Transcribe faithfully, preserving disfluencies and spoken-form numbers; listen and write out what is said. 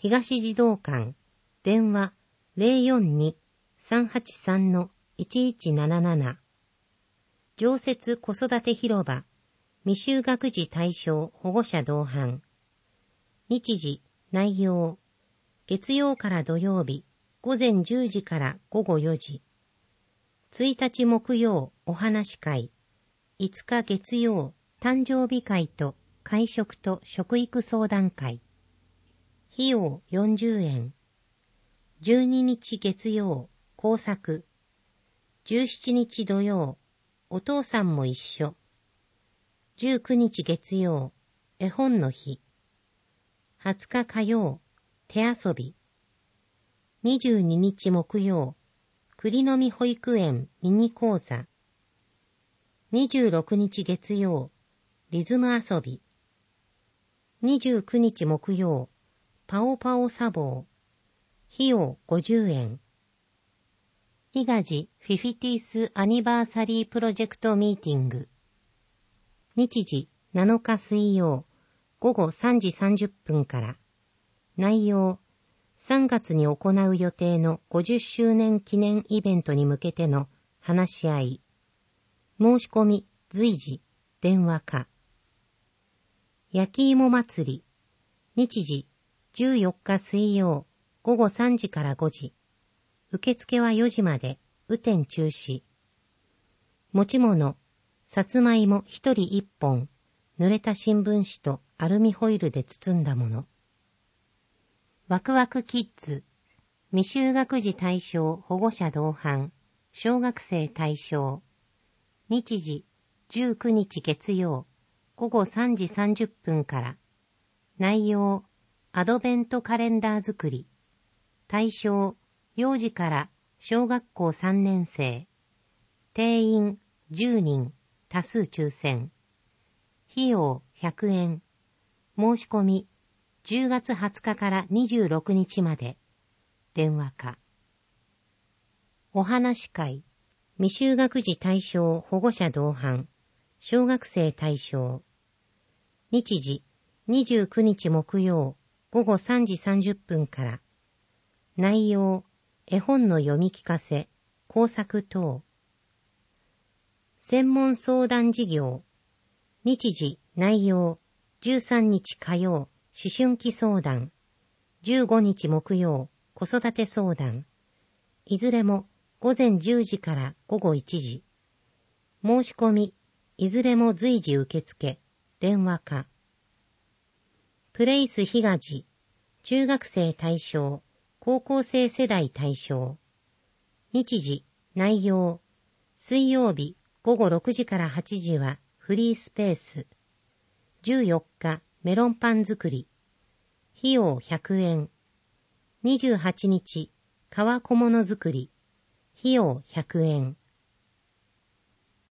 東児童館、電話 ゼロよんに さんはちさん いちいちなななな。常設子育て広場、未就学児対象保護者同伴。日時、内容、月曜から土曜日、午前じゅうじから午後よじ。ついたち木曜、お話会。いつか月曜、誕生日会と会食と食育相談会。費用よんじゅうえん。じゅうににち月曜、工作。じゅうしちにち土曜、お父さんも一緒。じゅうくにち月曜、絵本の日。はつか火曜、手遊び。にじゅうににち木曜、栗の実保育園ミニ講座。にじゅうろくにち月曜、リズム遊び。にじゅうくにち木曜、パオパオ砂防。費用ごじゅうえん。伊賀寺フィフィティスアニバーサリープロジェクトミーティング。日時なのか水曜、午後さんじさんじゅっぷんから。内容、さんがつに行う予定のごじゅっしゅうねん記念イベントに向けての話し合い。申し込み、随時、電話か。焼き芋祭り。日時、じゅうよっか水曜、午後さんじからごじ。受付はよじまで、雨天中止。持ち物、さつまいも一人一本、濡れた新聞紙とアルミホイルで包んだもの。ワクワクキッズ、未就学児対象保護者同伴、小学生対象。日時、じゅうくにち月曜、午後さんじさんじゅっぷんから。内容、アドベントカレンダー作り。対象、幼児から小学校さんねん生。定員じゅうにん、多数抽選。費用ひゃくえん。申し込み、じゅうがつはつかからにじゅうろくにちまで。電話か。お話会。未就学児対象保護者同伴。小学生対象。日時、にじゅうくにち木曜、午後さんじさんじゅっぷんから。内容、絵本の読み聞かせ、工作等。専門相談事業。日時、内容、じゅうさんにち火曜、思春期相談。じゅうごにち木曜、子育て相談。いずれも午前じゅうじから午後いちじ。申し込み、いずれも随時受付、電話か。プレイスひがじ、中学生対象、高校生世代対象。日時、内容、水曜日午後ろくじからはちじはフリースペース。じゅうよっかメロンパン作り。費用ひゃくえん。にじゅうはちにち革小物作り。費用ひゃくえん。